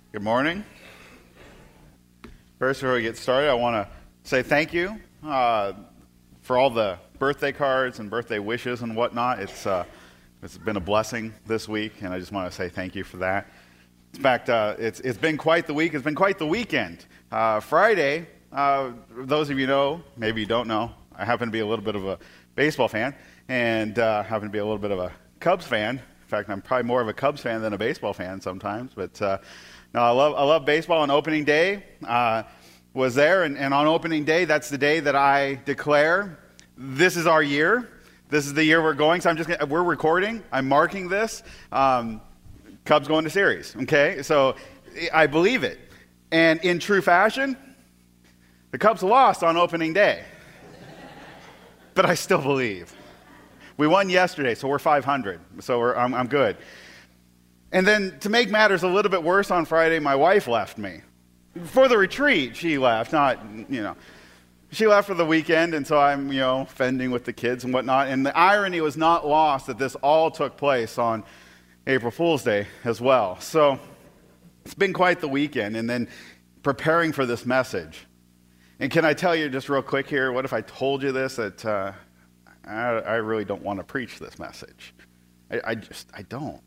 Good morning. First, before we get started, I want to say thank you for all the birthday cards and birthday wishes and whatnot. It's been a blessing this week, and I just want to say thank you for that. In fact, it's been quite the week. It's been quite the weekend. Friday, those of you know, maybe you don't know, I happen to be a little bit of a baseball fan, and happen to be a little bit of a Cubs fan. In fact, I'm probably more of a Cubs fan than a baseball fan sometimes, but no, I love baseball. On opening day, was there, and on opening day, that's the day that I declare this is our year. This is the year we're going. So we're recording. I'm marking this. Cubs going to series. Okay, so I believe it, and in true fashion, the Cubs lost on opening day, but I still believe. We won yesterday, so we're 500. So I'm good. And then to make matters a little bit worse, on Friday, my wife left me. For the retreat, she left, she left for the weekend, and so I'm, fending with the kids and whatnot. And the irony was not lost that this all took place on April Fool's Day as well. So it's been quite the weekend, and then preparing for this message. And can I tell you just real quick here, what if I told you this, that I really don't want to preach this message. I don't.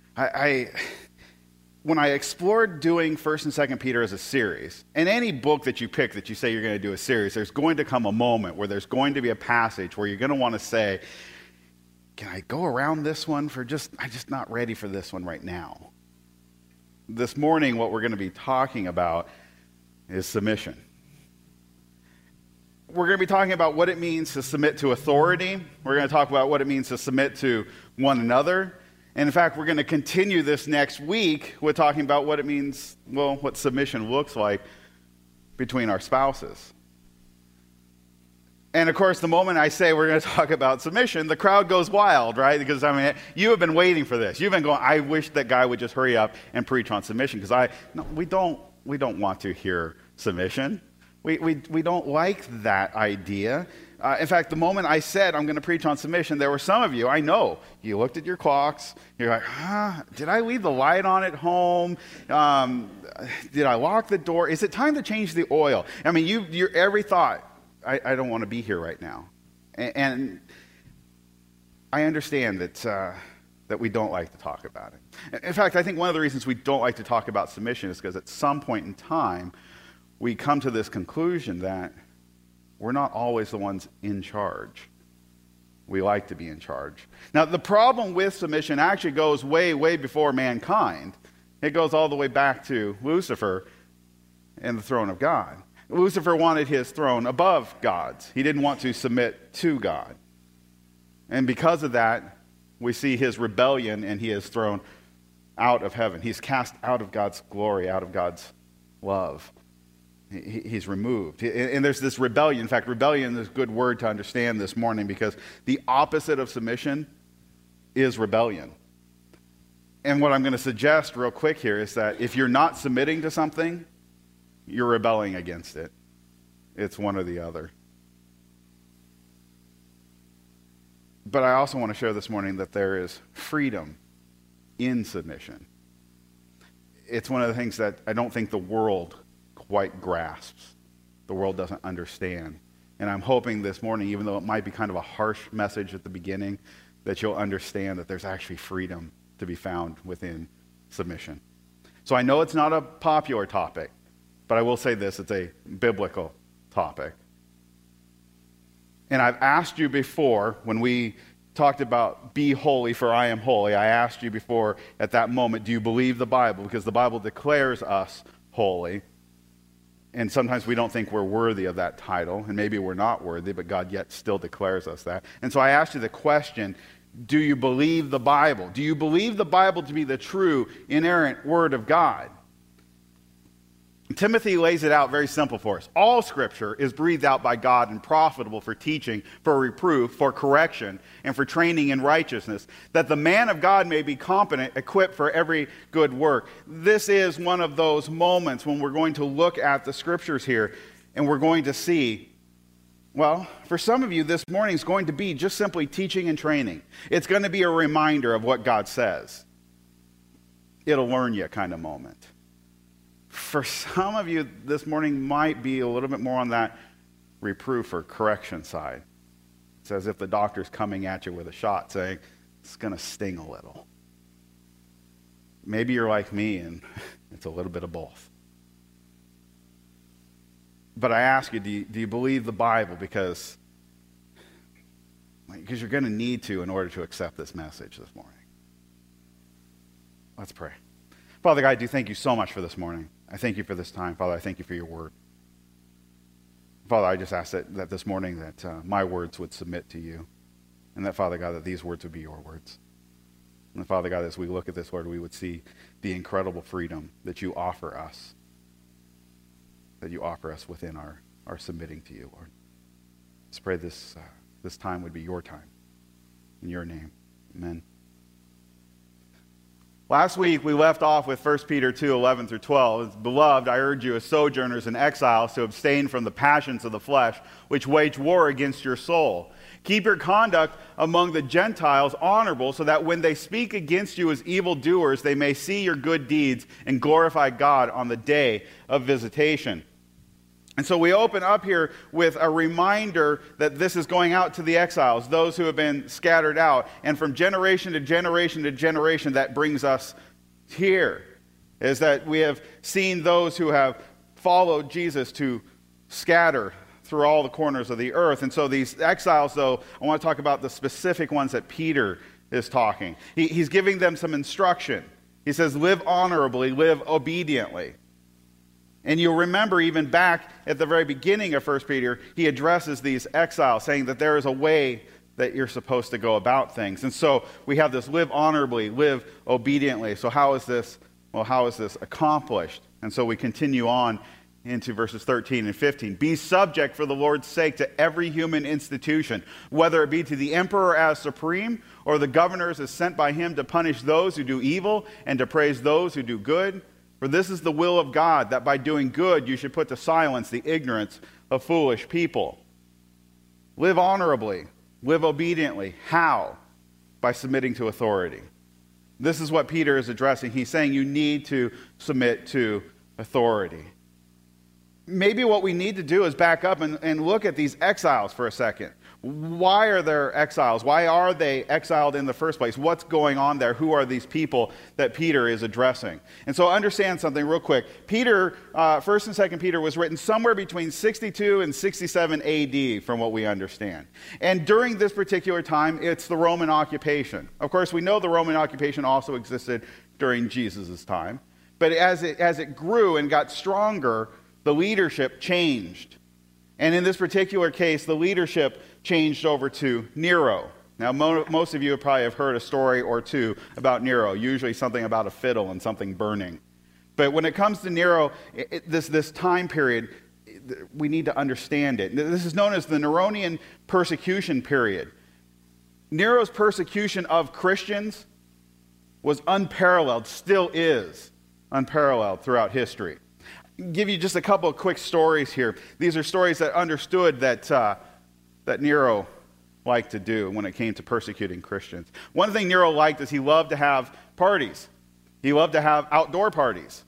When I explored doing 1st and 2nd Peter as a series, and any book that you pick that you say you're going to do a series, there's going to come a moment where there's going to be a passage where you're going to want to say, can I go around this one I'm just not ready for this one right now. This morning, what we're going to be talking about is submission. We're going to be talking about what it means to submit to authority. We're going to talk about what it means to submit to one another. And in fact, we're going to continue this next week with talking about what it means, what submission looks like between our spouses. And of course, the moment I say we're going to talk about submission, the crowd goes wild, right? Because, you have been waiting for this. You've been going, I wish that guy would just hurry up and preach on submission, because we don't want to hear submission. We don't like that idea. In fact, the moment I said I'm going to preach on submission, there were some of you, I know, you looked at your clocks, you're like, did I leave the light on at home? Did I lock the door? Is it time to change the oil? Your every thought, I don't want to be here right now. And I understand that we don't like to talk about it. In fact, I think one of the reasons we don't like to talk about submission is because at some point in time, we come to this conclusion that we're not always the ones in charge. We like to be in charge. Now, the problem with submission actually goes way, way before mankind. It goes all the way back to Lucifer and the throne of God. Lucifer wanted his throne above God's. He didn't want to submit to God. And because of that, we see his rebellion, and he is thrown out of heaven. He's cast out of God's glory, out of God's love. He's removed. And there's this rebellion. In fact, rebellion is a good word to understand this morning, because the opposite of submission is rebellion. And what I'm going to suggest real quick here is that if you're not submitting to something, you're rebelling against it. It's one or the other. But I also want to share this morning that there is freedom in submission. It's one of the things that I don't think the world quite grasps. The world doesn't understand. And I'm hoping this morning, even though it might be kind of a harsh message at the beginning, that you'll understand that there's actually freedom to be found within submission. So I know it's not a popular topic, but I will say this, it's a biblical topic. And I've asked you before, when we talked about be holy for I am holy, I asked you before at that moment, do you believe the Bible? Because the Bible declares us holy. And sometimes we don't think we're worthy of that title, and maybe we're not worthy, but God yet still declares us that. And so I asked you the question, do you believe the Bible? Do you believe the Bible to be the true, inerrant Word of God? Timothy lays it out very simple for us. All Scripture is breathed out by God and profitable for teaching, for reproof, for correction, and for training in righteousness, that the man of God may be competent, equipped for every good work. This is one of those moments when we're going to look at the Scriptures here, and we're going to see, for some of you, this morning is going to be just simply teaching and training. It's going to be a reminder of what God says. It'll learn you kind of moment. For some of you, this morning might be a little bit more on that reproof or correction side. It's as if the doctor's coming at you with a shot saying, it's going to sting a little. Maybe you're like me and it's a little bit of both. But I ask you, do you believe the Bible? Because you're going to need to in order to accept this message this morning. Let's pray. Father God, I do thank you so much for this morning. I thank you for this time. Father, I thank you for your word. Father, I just ask that this morning that my words would submit to you. And that, Father God, that these words would be your words. And Father God, as we look at this, Lord, we would see the incredible freedom that you offer us. That you offer us within our submitting to you, Lord. Let's pray this time would be your time. In your name, amen. Last week, we left off with 1 Peter 2, 11 through 12. Beloved, I urge you as sojourners and exiles to abstain from the passions of the flesh, which wage war against your soul. Keep your conduct among the Gentiles honorable, so that when they speak against you as evildoers, they may see your good deeds and glorify God on the day of visitation. And so we open up here with a reminder that this is going out to the exiles, those who have been scattered out. And from generation to generation to generation, that brings us here, is that we have seen those who have followed Jesus to scatter through all the corners of the earth. And so these exiles, though, I want to talk about the specific ones that Peter is talking. He's giving them some instruction. He says, live honorably, live obediently. And you'll remember even back at the very beginning of 1 Peter, he addresses these exiles, saying that there is a way that you're supposed to go about things. And so we have this live honorably, live obediently. So how is this accomplished? And so we continue on into verses 13 and 15. Be subject for the Lord's sake to every human institution, whether it be to the emperor as supreme, or the governors as sent by him to punish those who do evil and to praise those who do good. For this is the will of God, that by doing good you should put to silence the ignorance of foolish people. Live honorably, live obediently. How? By submitting to authority. This is what Peter is addressing. He's saying you need to submit to authority. Maybe what we need to do is back up and look at these exiles for a second. Why are there exiles? Why are they exiled in the first place? What's going on there? Who are these people that Peter is addressing? And so understand something real quick. Peter, 1st and 2nd Peter was written somewhere between 62 and 67 AD from what we understand. And during this particular time, it's the Roman occupation. Of course, we know the Roman occupation also existed during Jesus' time. But as it grew and got stronger, the leadership changed. And in this particular case, the leadership changed over to Nero. Now, most of you probably have heard a story or two about Nero, usually something about a fiddle and something burning. But when it comes to Nero, this time period, we need to understand it. This is known as the Neronian persecution period. Nero's persecution of Christians was unparalleled, still is unparalleled throughout history. Give you just a couple of quick stories here. These are stories that understood that Nero liked to do when it came to persecuting Christians. One thing Nero liked is he loved to have parties. He loved to have outdoor parties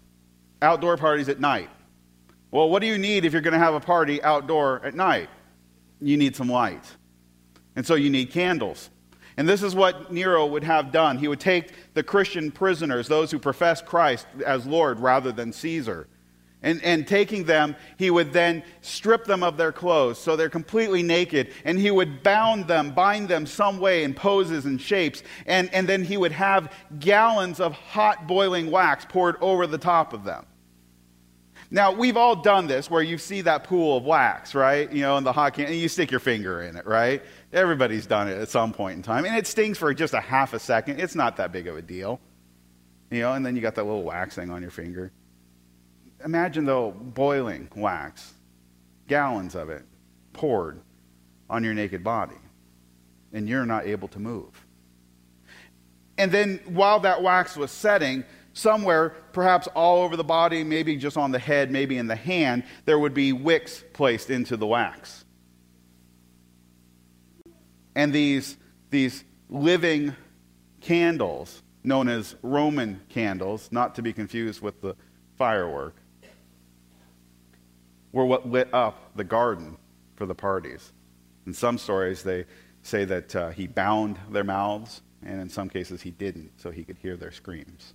at night. Well, what do you need if you're going to have a party outdoor at night? You need some light. And so you need candles. And this is what Nero would have done. He would take the Christian prisoners, those who professed Christ as Lord rather than Caesar, and taking them, he would then strip them of their clothes so they're completely naked, and he would bind them some way in poses and shapes, and then he would have gallons of hot boiling wax poured over the top of them. Now, we've all done this where you see that pool of wax, right? You know, in the hot can, and you stick your finger in it, right? Everybody's done it at some point in time, and it stings for just a half a second. It's not that big of a deal, you know, and then you got that little wax thing on your finger. Imagine, though, boiling wax, gallons of it, poured on your naked body, and you're not able to move. And then while that wax was setting, somewhere, perhaps all over the body, maybe just on the head, maybe in the hand, there would be wicks placed into the wax. And these living candles, known as Roman candles, not to be confused with the firework, were what lit up the garden for the parties. In some stories, they say that he bound their mouths, and in some cases he didn't, so he could hear their screams.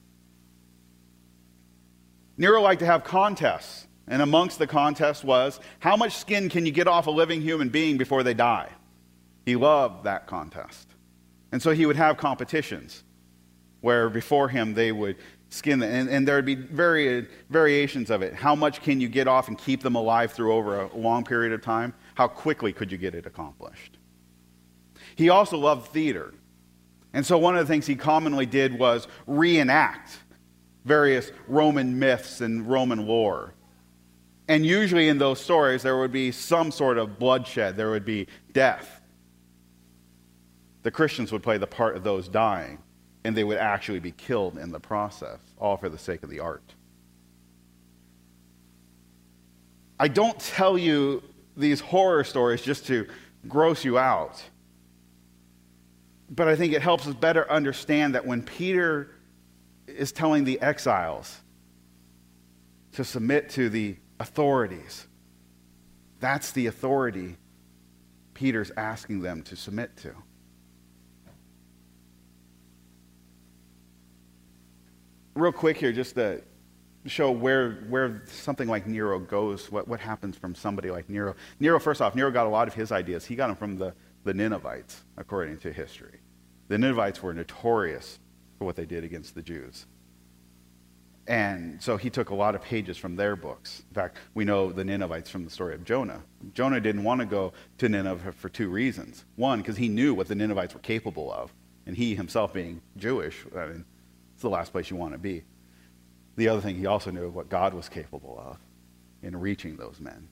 Nero liked to have contests, and amongst the contests was, how much skin can you get off a living human being before they die? He loved that contest. And so he would have competitions where before him they would skin them, and there would be variations of it. How much can you get off and keep them alive through over a long period of time? How quickly could you get it accomplished? He also loved theater. And so one of the things he commonly did was reenact various Roman myths and Roman lore. And usually in those stories, there would be some sort of bloodshed. There would be death. The Christians would play the part of those dying, and they would actually be killed in the process, all for the sake of the art. I don't tell you these horror stories just to gross you out, but I think it helps us better understand that when Peter is telling the exiles to submit to the authorities, that's the authority Peter's asking them to submit to. Real quick here, just to show where something like Nero goes, what happens from somebody like Nero. Nero, first off, Nero got a lot of his ideas. He got them from the Ninevites, according to history. The Ninevites were notorious for what they did against the Jews. And so he took a lot of pages from their books. In fact, we know the Ninevites from the story of Jonah. Jonah didn't want to go to Nineveh for two reasons. One, because he knew what the Ninevites were capable of. And he himself being Jewish, I mean, it's the last place you want to be. The other thing, he also knew what God was capable of in reaching those men.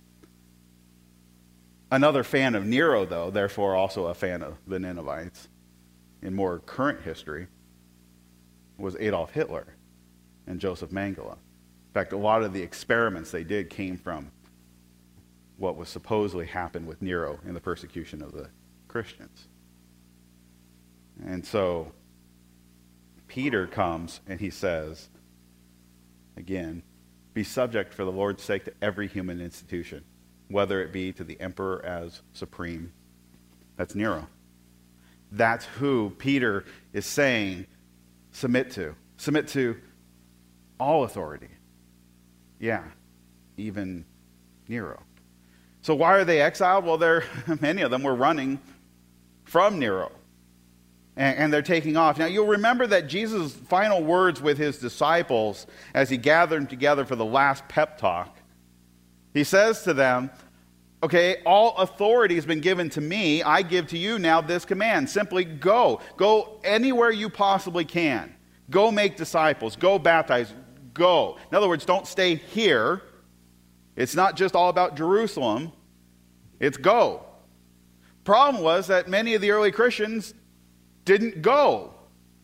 Another fan of Nero, though, therefore also a fan of the Ninevites, in more current history, was Adolf Hitler and Joseph Mengele. In fact, a lot of the experiments they did came from what was supposedly happened with Nero in the persecution of the Christians. And so Peter comes and he says, again, be subject for the Lord's sake to every human institution, whether it be to the emperor as supreme. That's Nero. That's who Peter is saying submit to. Submit to all authority. Yeah, even Nero. So why are they exiled? Well, many of them were running from Nero. And they're taking off. Now, you'll remember that Jesus' final words with his disciples as he gathered them together for the last pep talk, he says to them, okay, all authority has been given to me. I give to you now this command. Simply go. Go anywhere you possibly can. Go make disciples. Go baptize. Go. In other words, don't stay here. It's not just all about Jerusalem. It's go. Problem was that many of the early Christians didn't go.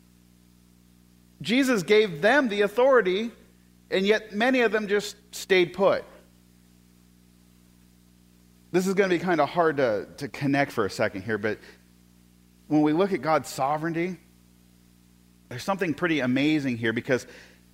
Jesus gave them the authority, and yet many of them just stayed put. This is going to be kind of hard to connect for a second here, but when we look at God's sovereignty, there's something pretty amazing here, because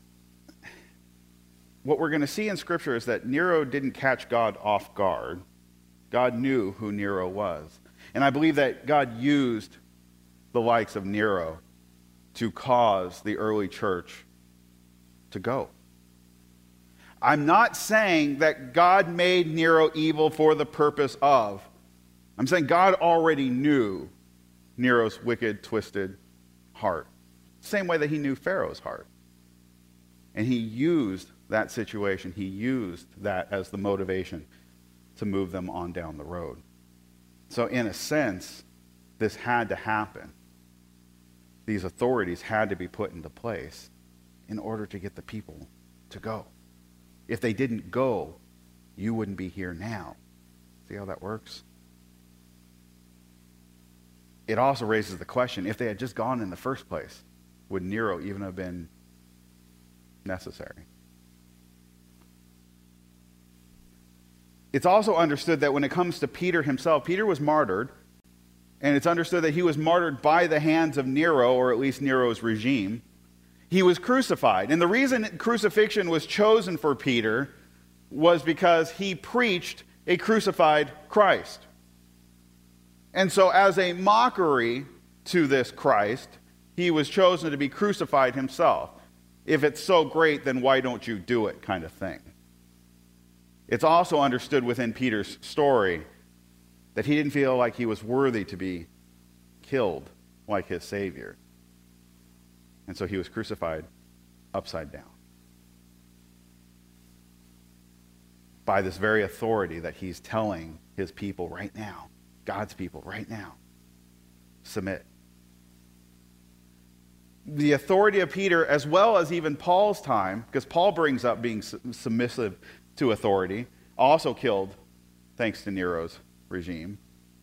what we're going to see in Scripture is that Nero didn't catch God off guard. God knew who Nero was. And I believe that God used the likes of Nero to cause the early church to go. I'm not saying that God made Nero evil for the purpose of. I'm saying God already knew Nero's wicked, twisted heart. Same way that he knew Pharaoh's heart. And he used that situation, he used that as the motivation to move them on down the road. So in a sense, this had to happen. These authorities had to be put into place in order to get the people to go. If they didn't go, you wouldn't be here now. See how that works? It also raises the question, if they had just gone in the first place, would Nero even have been necessary? It's also understood that when it comes to Peter himself, Peter was martyred, and it's understood that he was martyred by the hands of Nero, or at least Nero's regime. He was crucified. And the reason crucifixion was chosen for Peter was because he preached a crucified Christ. And so as a mockery to this Christ, he was chosen to be crucified himself. If it's so great, then why don't you do it, kind of thing. It's also understood within Peter's story that he didn't feel like he was worthy to be killed like his Savior. And so he was crucified upside down by this very authority that he's telling his people right now, God's people right now, submit. The authority of Peter, as well as even Paul's time, because Paul brings up being submissive to authority, also killed thanks to Nero's regime.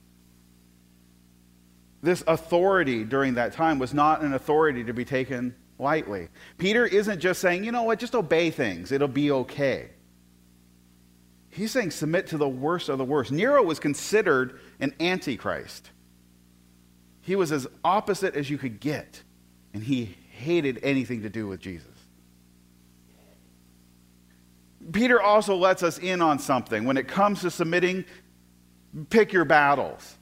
This authority during that time was not an authority to be taken lightly. Peter isn't just saying, you know what, just obey things, it'll be okay. He's saying submit to the worst of the worst. Nero was considered an antichrist. He was as opposite as you could get, and he hated anything to do with Jesus. Peter also lets us in on something. When it comes to submitting, pick your battles.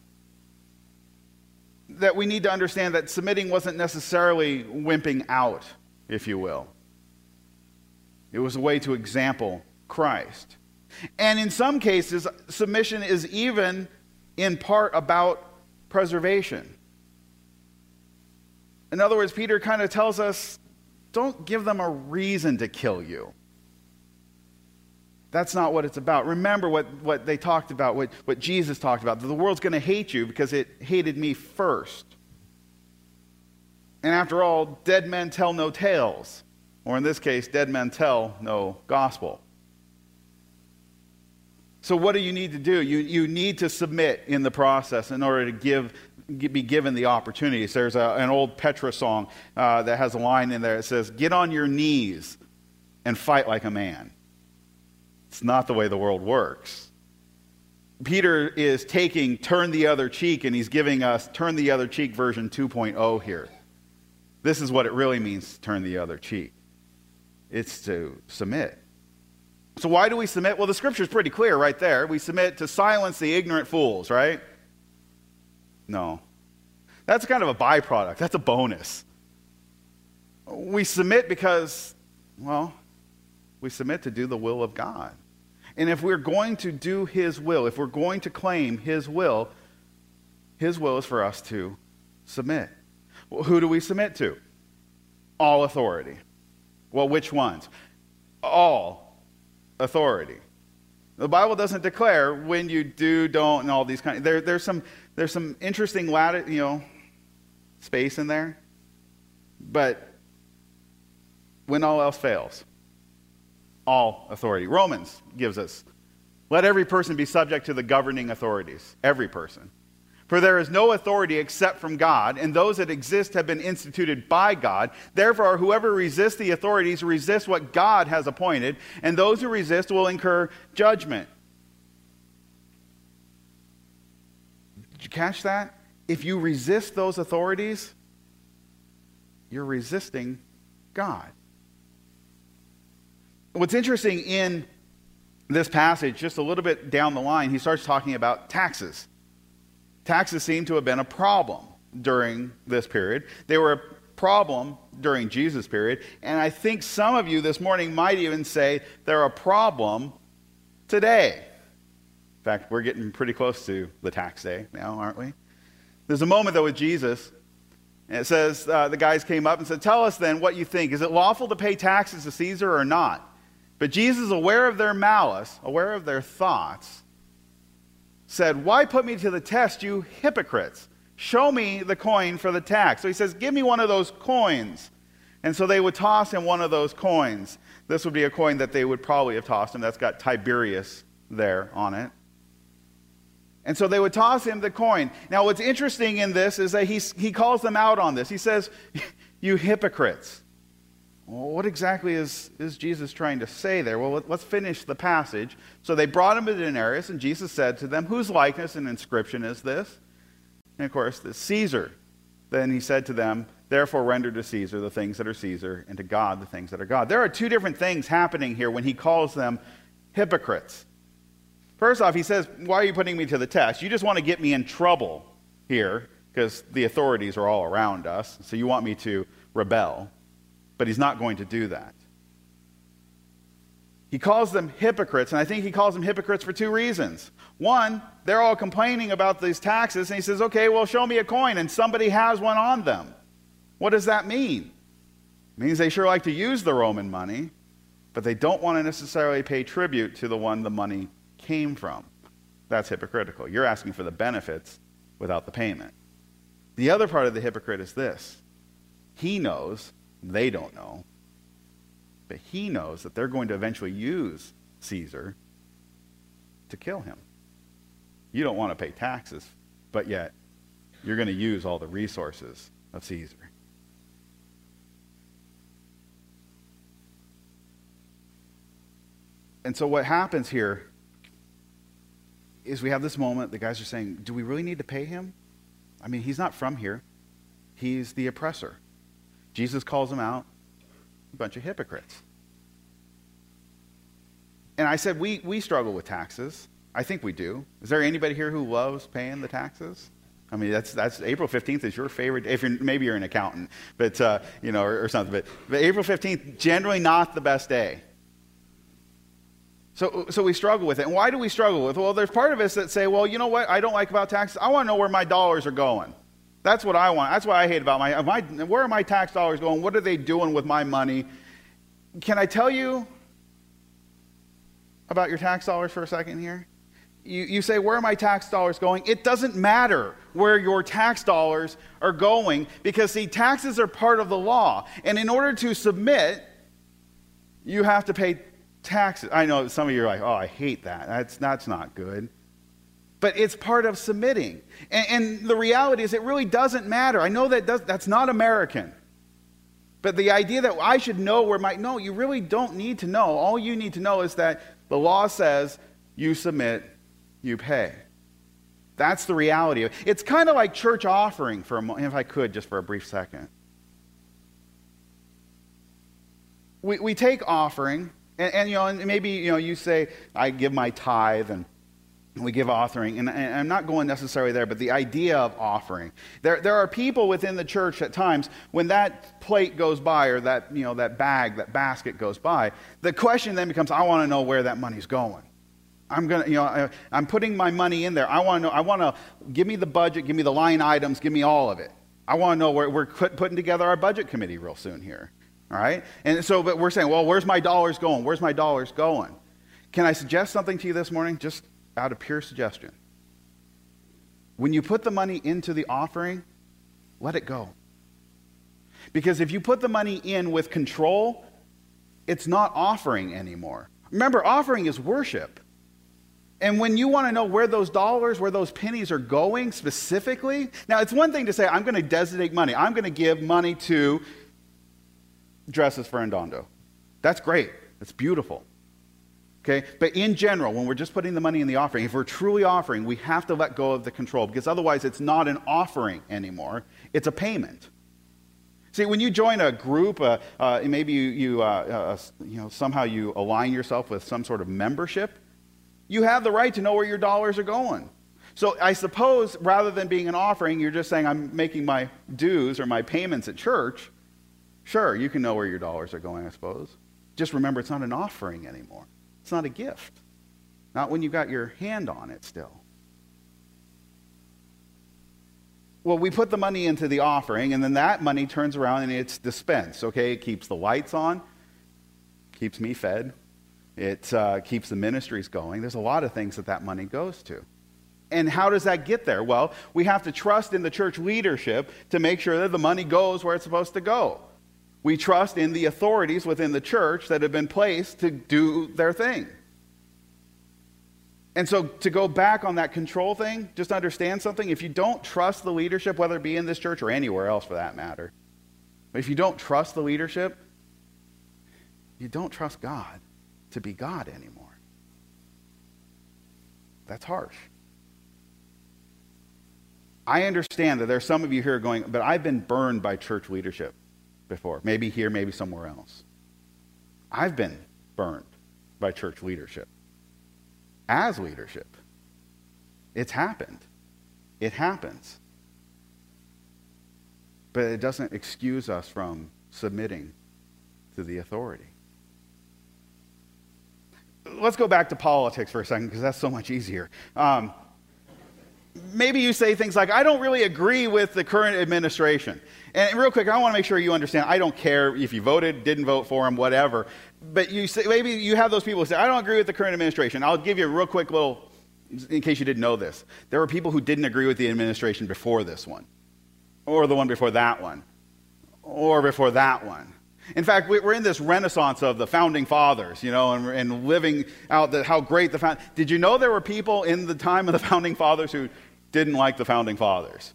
That we need to understand that submitting wasn't necessarily wimping out, if you will. It was a way to example Christ. And in some cases, submission is even in part about preservation. In other words, Peter kind of tells us, don't give them a reason to kill you. That's not what it's about. Remember what they talked about, what Jesus talked about. The world's going to hate you because it hated me first. And after all, dead men tell no tales. Or in this case, dead men tell no gospel. So what do you need to do? You need to submit in the process in order to be given the opportunities. There's an old Petra song that has a line in there that says, "Get on your knees and fight like a man." It's not the way the world works. Peter is taking turn the other cheek, and he's giving us turn the other cheek version 2.0 here. This is what it really means to turn the other cheek. It's to submit. So why do we submit? Well, the scripture is pretty clear right there. We submit to silence the ignorant fools, right? No. That's kind of a byproduct. That's a bonus. We submit because, well, we submit to do the will of God. And if we're going to do His will, if we're going to claim His will is for us to submit. Well, who do we submit to? All authority. Well, which ones? All authority. The Bible doesn't declare when you do, don't, and all these kinds. There's some interesting space in there. But when all else fails, all authority. Romans gives us, let every person be subject to the governing authorities. Every person. For there is no authority except from God, and those that exist have been instituted by God. Therefore, whoever resists the authorities resists what God has appointed, and those who resist will incur judgment. Did you catch that? If you resist those authorities, you're resisting God. What's interesting in this passage, just a little bit down the line, he starts talking about taxes. Taxes seem to have been a problem during this period. They were a problem during Jesus' period. And I think some of you this morning might even say they're a problem today. In fact, we're getting pretty close to the tax day now, aren't we? There's a moment, though, with Jesus. And it says, the guys came up and said, tell us then what you think. Is it lawful to pay taxes to Caesar or not? But Jesus, aware of their malice, aware of their thoughts, said, why put me to the test, you hypocrites? Show me the coin for the tax. So he says, give me one of those coins. And so they would toss him one of those coins. This would be a coin that they would probably have tossed him. That's got Tiberius there on it. And so they would toss him the coin. Now what's interesting in this is that he calls them out on this. He says, you hypocrites. Well, what exactly is Jesus trying to say there? Well, let's finish the passage. So they brought him a denarius, and Jesus said to them, whose likeness and inscription is this? And of course, the Caesar. Then he said to them, therefore render to Caesar the things that are Caesar, and to God the things that are God. There are two different things happening here when he calls them hypocrites. First off, he says, why are you putting me to the test? You just want to get me in trouble here because the authorities are all around us, so you want me to rebel. But he's not going to do that. He calls them hypocrites, and I think he calls them hypocrites for two reasons. One, they're all complaining about these taxes, and he says, okay, well, show me a coin, and somebody has one on them. What does that mean? It means they sure like to use the Roman money, but they don't want to necessarily pay tribute to the one the money came from. That's hypocritical. You're asking for the benefits without the payment. The other part of the hypocrite is this. He knows, they don't know, but he knows that they're going to eventually use Caesar to kill him. You don't want to pay taxes, but yet you're going to use all the resources of Caesar. And so what happens here is we have this moment, the guys are saying, do we really need to pay him? I mean, he's not from here. He's the oppressor. Jesus calls him out, a bunch of hypocrites. And I said, we struggle with taxes. I think we do. Is there anybody here who loves paying the taxes? I mean, that's April 15th is your favorite. If maybe you're an accountant, but or something. But April 15th, generally not the best day. So we struggle with it. And why do we struggle with it? Well, there's part of us that say, well, you know what I don't like about taxes? I want to know where my dollars are going. That's what I want. That's what I hate about where are my tax dollars going? What are they doing with my money? Can I tell you about your tax dollars for a second here? You say, where are my tax dollars going? It doesn't matter where your tax dollars are going because, see, taxes are part of the law. And in order to submit, you have to pay taxes. I know some of you are like, oh, I hate that. That's not good. But it's part of submitting. And the reality is it really doesn't matter. I know that's not American. But the idea that I should know where no, you really don't need to know. All you need to know is that the law says you submit, you pay. That's the reality. It's kind of like church offering for a moment, if I could, just for a brief second. We take offering, and maybe you say, I give my tithe, and we give offering, and I'm not going necessarily there, but the idea of offering. There are people within the church at times when that plate goes by, or that bag, that basket goes by, the question then becomes, I want to know where that money's going. I'm putting my money in there. I want to give me the budget, give me the line items, give me all of it. I want to know where we're putting together our budget committee real soon here. All right? And so, but we're saying, well, where's my dollars going? Where's my dollars going? Can I suggest something to you this morning? Just out of pure suggestion. When you put the money into the offering, let it go. Because if you put the money in with control, it's not offering anymore. Remember, offering is worship. And when you want to know where those dollars, where those pennies are going specifically, now it's one thing to say, I'm going to designate money. I'm going to give money to Dresses for Endondo. That's great. That's beautiful. Okay? But in general, when we're just putting the money in the offering, if we're truly offering, we have to let go of the control, because otherwise it's not an offering anymore. It's a payment. See, when you join a group, maybe you somehow you align yourself with some sort of membership, you have the right to know where your dollars are going. So I suppose rather than being an offering, you're just saying, I'm making my dues or my payments at church. Sure, you can know where your dollars are going, I suppose. Just remember, it's not an offering anymore. It's not a gift. Not when you've got your hand on it still. Well, we put the money into the offering, and then that money turns around and it's dispensed, okay? It keeps the lights on, keeps me fed, it keeps the ministries going. There's a lot of things that money goes to. And how does that get there? Well, we have to trust in the church leadership to make sure that the money goes where it's supposed to go. We trust in the authorities within the church that have been placed to do their thing. And so to go back on that control thing, just understand something. If you don't trust the leadership, whether it be in this church or anywhere else for that matter, but if you don't trust the leadership, you don't trust God to be God anymore. That's harsh. I understand that there are some of you here going, but I've been burned by church leadership before. Maybe here, maybe somewhere else. I've been burned by church leadership. as leadership. It's happened. It happens. But it doesn't excuse us from submitting to the authority. Let's go back to politics for a second, because that's so much easier. Maybe you say things like, I don't really agree with the current administration. And real quick, I want to make sure you understand, I don't care if you voted, didn't vote for him, whatever. But you say, maybe you have those people who say, I don't agree with the current administration. I'll give you a real quick little, in case you didn't know this. There were people who didn't agree with the administration before this one, or the one before that one, or before that one. In fact, we're in this renaissance of the founding fathers, and living out how great the founding. Did you know there were people in the time of the founding fathers who didn't like the founding fathers?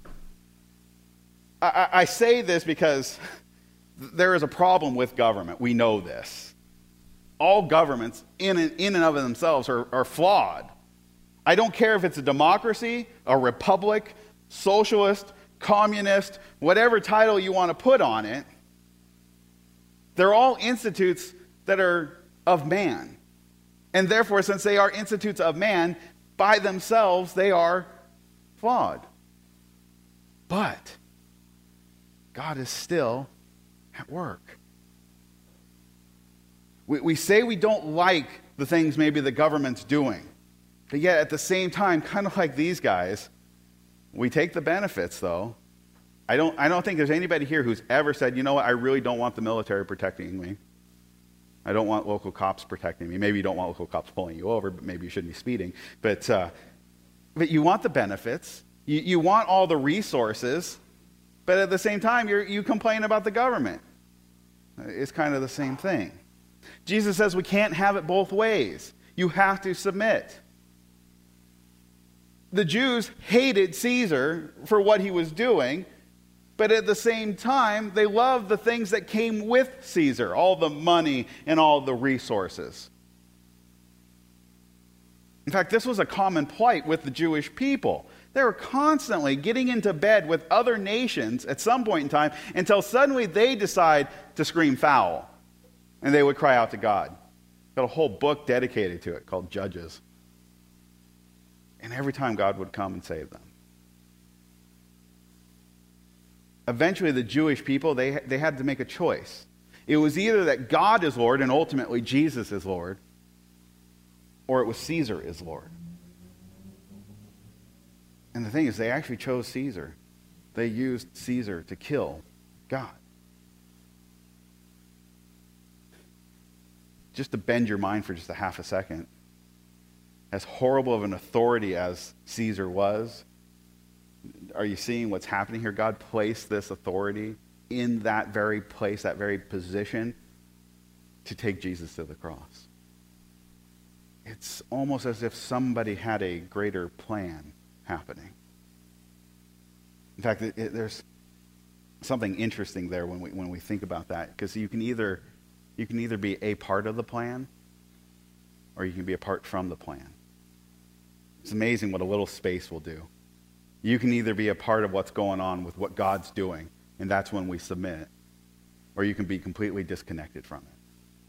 I say this because there is a problem with government. We know this. All governments in and of themselves are flawed. I don't care if it's a democracy, a republic, socialist, communist, whatever title you want to put on it. They're all institutes that are of man. And therefore, since they are institutes of man, by themselves, they are flawed. But God is still at work. We say we don't like the things maybe the government's doing. But yet, at the same time, kind of like these guys, we take the benefits, though. I don't think there's anybody here who's ever said, you know what, I really don't want the military protecting me. I don't want local cops protecting me. Maybe you don't want local cops pulling you over, but maybe you shouldn't be speeding. But you want the benefits. You want all the resources. But at the same time, you complain about the government. It's kind of the same thing. Jesus says we can't have it both ways. You have to submit. The Jews hated Caesar for what he was doing, but at the same time, they loved the things that came with Caesar, all the money and all the resources. In fact, this was a common plight with the Jewish people. They were constantly getting into bed with other nations at some point in time until suddenly they decide to scream foul, and they would cry out to God. Got a whole book dedicated to it called Judges. And every time God would come and save them. Eventually, the Jewish people, they had to make a choice. It was either that God is Lord and ultimately Jesus is Lord, or it was Caesar is Lord. And the thing is, they actually chose Caesar. They used Caesar to kill God. Just to bend your mind for just a half a second, as horrible of an authority as Caesar was, are you seeing what's happening here? God placed this authority in that very place, that very position, to take Jesus to the cross. It's almost as if somebody had a greater plan happening. In fact, there's something interesting there when we think about that, because you can either be a part of the plan, or you can be apart from the plan. It's amazing what a little space will do. You can either be a part of what's going on with what God's doing, and that's when we submit, or you can be completely disconnected from it.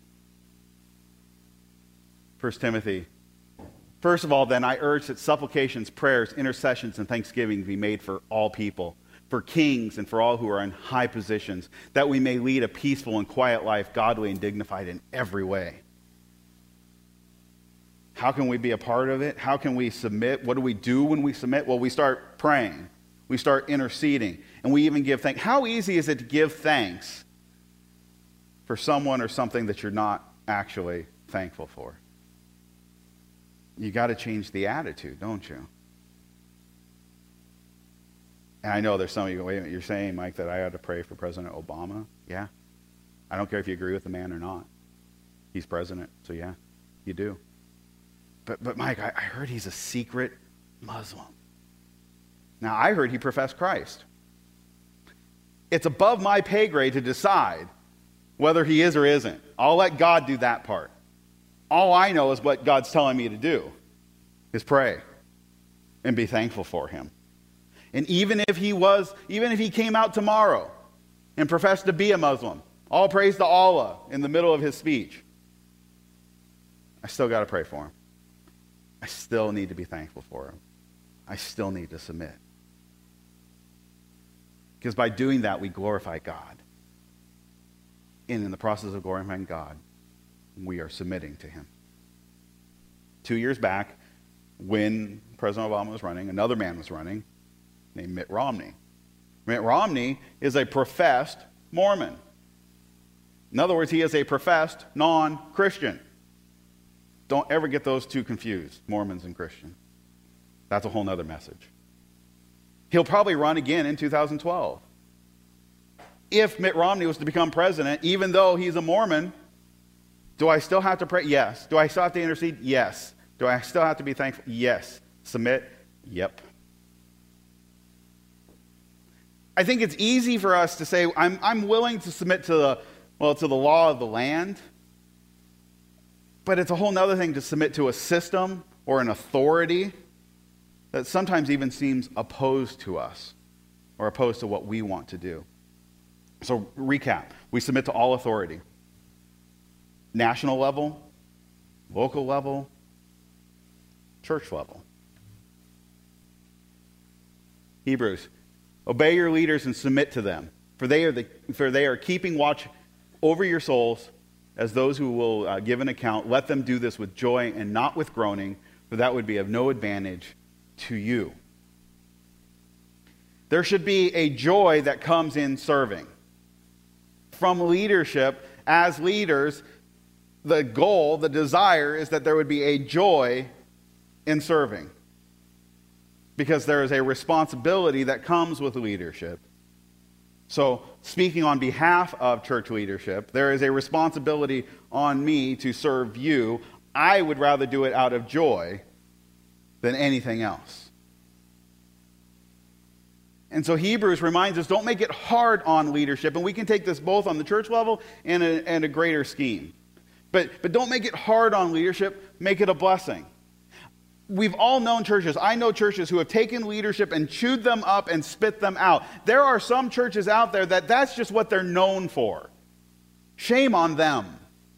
1 Timothy, first of all, then, I urge that supplications, prayers, intercessions, and thanksgiving be made for all people, for kings and for all who are in high positions, that we may lead a peaceful and quiet life, godly and dignified in every way. How can we be a part of it? How can we submit? What do we do when we submit? Well, we start praying. We start interceding. And we even give thanks. How easy is it to give thanks for someone or something that you're not actually thankful for? You got to change the attitude, don't you? And I know there's some of you go, wait a minute, you're saying, Mike, that I ought to pray for President Obama? Yeah. I don't care if you agree with the man or not. He's president, so yeah, you do. But Mike, I heard he's a secret Muslim. Now, I heard he professed Christ. It's above my pay grade to decide whether he is or isn't. I'll let God do that part. All I know is what God's telling me to do is pray and be thankful for him. And even if he came out tomorrow and professed to be a Muslim, all praise to Allah in the middle of his speech, I still got to pray for him. I still need to be thankful for him. I still need to submit. Because by doing that, we glorify God. And in the process of glorifying God, we are submitting to him. 2 years back, when President Obama was running, another man was running named Mitt Romney. Mitt Romney is a professed Mormon. In other words, he is a professed non-Christian. Don't ever get those two confused, Mormons and Christian. That's a whole other message. He'll probably run again in 2012. If Mitt Romney was to become president, even though he's a Mormon, do I still have to pray? Yes. Do I still have to intercede? Yes. Do I still have to be thankful? Yes. Submit? Yep. I think it's easy for us to say, I'm willing to submit to the law of the land, but it's a whole other thing to submit to a system or an authority that sometimes even seems opposed to us or opposed to what we want to do. So recap, we submit to all authority. National level, local level, church level. Hebrews, obey your leaders and submit to them, for they are keeping watch over your souls as those who will give an account. Let them do this with joy and not with groaning, for that would be of no advantage to you. There should be a joy that comes in serving. From leadership, as leaders, the goal, the desire is that there would be a joy in serving. Because there is a responsibility that comes with leadership. So, speaking on behalf of church leadership, there is a responsibility on me to serve you. I would rather do it out of joy than anything else. And so Hebrews reminds us, don't make it hard on leadership. And we can take this both on the church level and a greater scheme. But don't make it hard on leadership. Make it a blessing. We've all known churches. I know churches who have taken leadership and chewed them up and spit them out. There are some churches out there that's just what they're known for. Shame on them.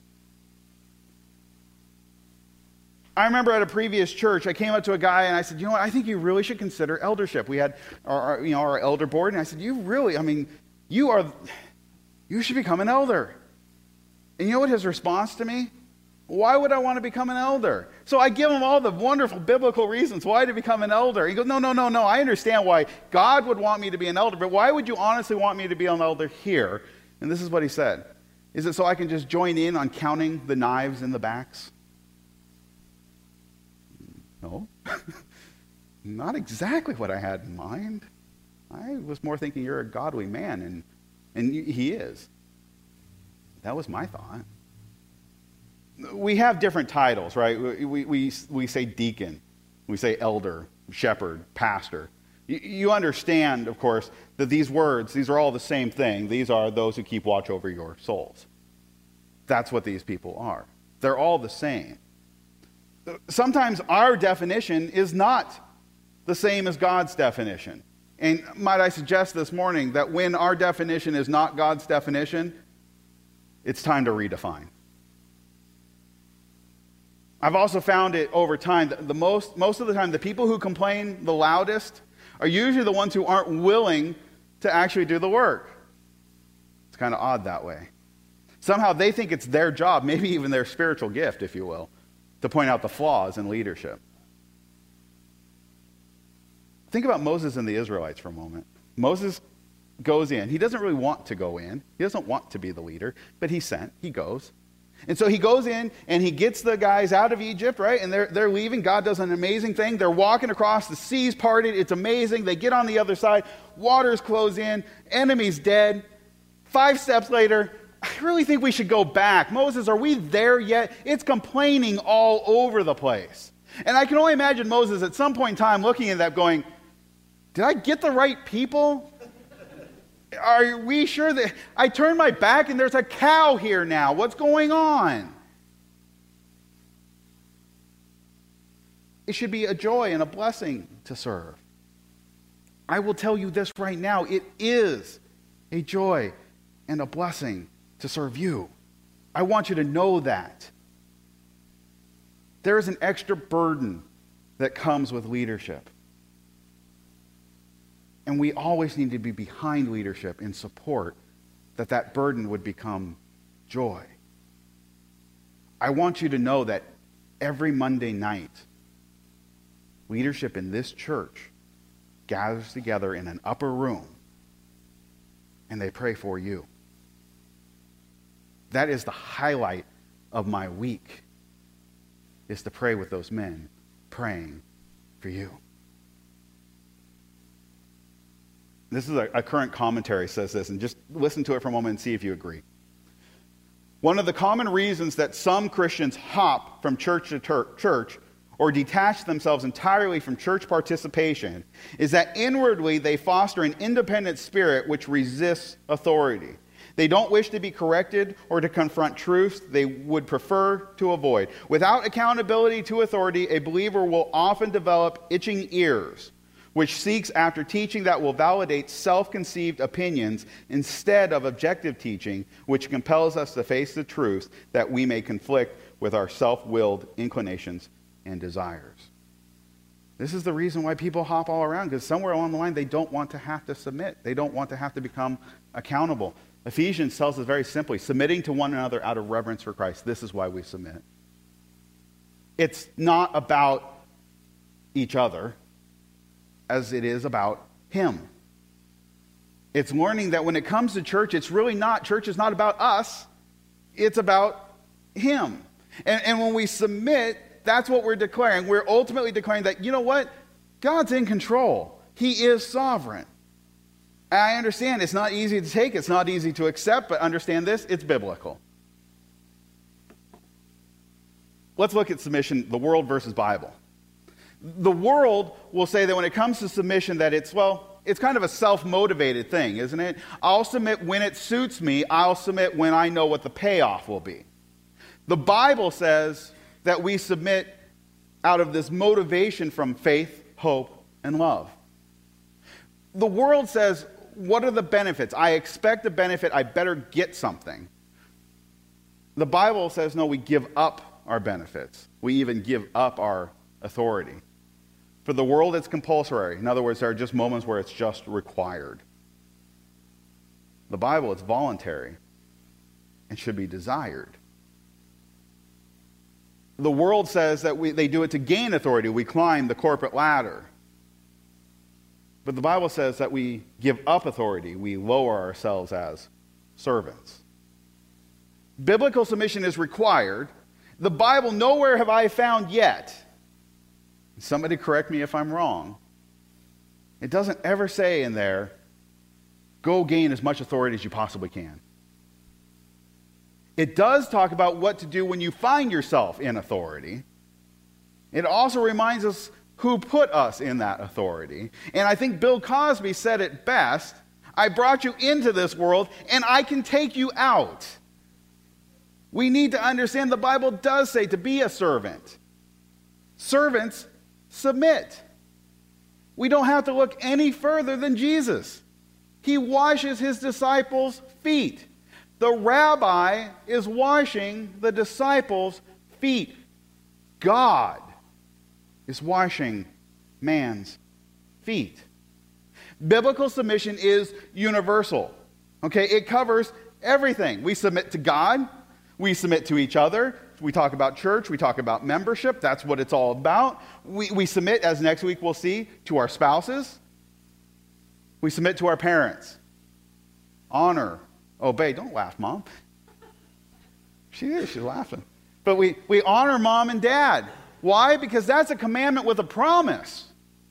I remember at a previous church, I came up to a guy and I said, you know what, I think you really should consider eldership. We had our elder board, and I said, you should become an elder. And you know what his response to me? Why would I want to become an elder? So I give him all the wonderful biblical reasons why to become an elder. He goes, no, I understand why God would want me to be an elder, but why would you honestly want me to be an elder here? And this is what he said. Is it so I can just join in on counting the knives in the backs? No, not exactly what I had in mind. I was more thinking you're a godly man, and he is. That was my thought. We have different titles, right? We say deacon, we say elder, shepherd, pastor. You understand, of course, that these words, these are all the same thing. These are those who keep watch over your souls. That's what these people are. They're all the same. Sometimes our definition is not the same as God's definition. And might I suggest this morning that when our definition is not God's definition, it's time to redefine. I've also found it over time that most of the time, the people who complain the loudest are usually the ones who aren't willing to actually do the work. It's kind of odd that way. Somehow they think it's their job, maybe even their spiritual gift, if you will, to point out the flaws in leadership. Think about Moses and the Israelites for a moment. Moses goes in. He doesn't really want to go in. He doesn't want to be the leader, but he's sent. He goes. And so he goes in and he gets the guys out of Egypt, right? And they're leaving. God does an amazing thing. They're walking across, the seas parted. It's amazing. They get on the other side. Waters close in. Enemy's dead. 5 steps later, I really think we should go back. Moses, are we there yet? It's complaining all over the place. And I can only imagine Moses at some point in time looking at that going, did I get the right people? Are we sure that I turned my back and there's a cow here now? What's going on? It should be a joy and a blessing to serve. I will tell you this right now. It is a joy and a blessing to serve you. I want you to know that. There is an extra burden that comes with leadership. And we always need to be behind leadership in support, that burden would become joy. I want you to know that every Monday night, leadership in this church gathers together in an upper room and they pray for you. That is the highlight of my week, is to pray with those men praying for you. This is a current commentary says this, and just listen to it for a moment and see if you agree. One of the common reasons that some Christians hop from church to church or detach themselves entirely from church participation is that inwardly they foster an independent spirit which resists authority. They don't wish to be corrected or to confront truths they would prefer to avoid. Without accountability to authority, a believer will often develop itching ears, which seeks after teaching that will validate self-conceived opinions instead of objective teaching, which compels us to face the truth that we may conflict with our self-willed inclinations and desires. This is the reason why people hop all around, because somewhere along the line they don't want to have to submit. They don't want to have to become accountable. Ephesians tells us very simply, submitting to one another out of reverence for Christ. This is why we submit. It's not about each other as it is about Him. It's learning that when it comes to church, it's really not, church is not about us, it's about Him. And when we submit, that's what we're declaring. We're ultimately declaring that, you know what? God's in control. He is sovereign. And I understand it's not easy to take, it's not easy to accept, but understand this, it's biblical. Let's look at submission, the world versus Bible. The world will say that when it comes to submission that it's kind of a self-motivated thing, isn't it? I'll submit when it suits me. I'll submit when I know what the payoff will be. The Bible says that we submit out of this motivation from faith, hope, and love. The world says, what are the benefits? I expect a benefit. I better get something. The Bible says, no, we give up our benefits. We even give up our authority. For the world, it's compulsory. In other words, there are just moments where it's just required. The Bible, it's voluntary and should be desired. The world says that they do it to gain authority. We climb the corporate ladder. But the Bible says that we give up authority. We lower ourselves as servants. Biblical submission is required. The Bible, nowhere have I found yet, somebody correct me if I'm wrong, it doesn't ever say in there, go gain as much authority as you possibly can. It does talk about what to do when you find yourself in authority. It also reminds us who put us in that authority. And I think Bill Cosby said it best, I brought you into this world and I can take you out. We need to understand the Bible does say to be a servant. Servants submit. We don't have to look any further than Jesus. He washes his disciples' feet. The rabbi is washing the disciples' feet. God is washing man's feet. Biblical submission is universal. Okay, it covers everything. We submit to God. We submit to each other. We talk about church. We talk about membership. That's what it's all about. We submit, as next week we'll see, to our spouses. We submit to our parents. Honor. Obey. Don't laugh, Mom. She's laughing. But we honor Mom and Dad. Why? Because that's a commandment with a promise.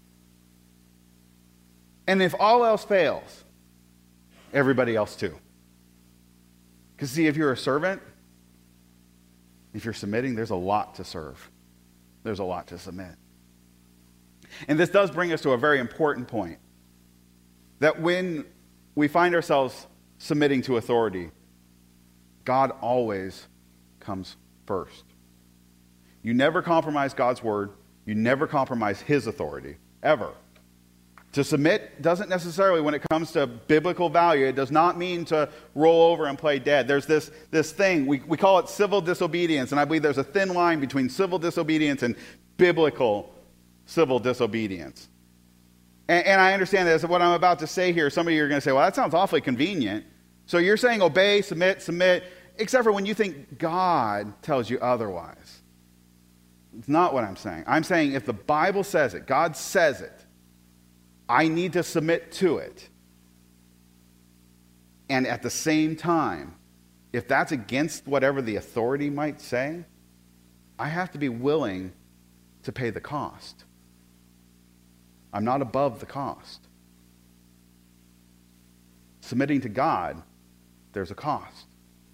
And if all else fails, everybody else too. Because see, if you're a servant, if you're submitting, there's a lot to serve. There's a lot to submit. And this does bring us to a very important point. That when we find ourselves submitting to authority, God always comes first. You never compromise God's word. You never compromise His authority, ever. To submit doesn't necessarily, when it comes to biblical value, it does not mean to roll over and play dead. There's this thing, we call it civil disobedience, and I believe there's a thin line between civil disobedience and biblical civil disobedience. And I understand that what I'm about to say here, some of you are going to say, well, that sounds awfully convenient. So you're saying obey, submit, except for when you think God tells you otherwise. It's not what I'm saying. I'm saying if the Bible says it, God says it, I need to submit to it. And at the same time, if that's against whatever the authority might say, I have to be willing to pay the cost. I'm not above the cost. Submitting to God, there's a cost.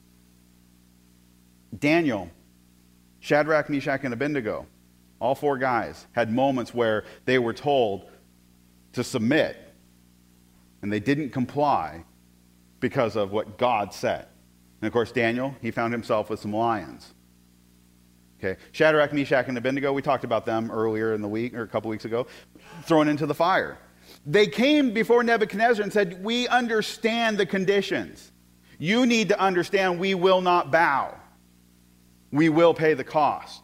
Daniel, Shadrach, Meshach, and Abednego, all four guys, had moments where they were told to submit, and they didn't comply because of what God said. And of course, Daniel, he found himself with some lions. Okay, Shadrach, Meshach, and Abednego, we talked about them earlier in the week, or a couple weeks ago, thrown into the fire. They came before Nebuchadnezzar and said, we understand the conditions. You need to understand we will not bow. We will pay the cost.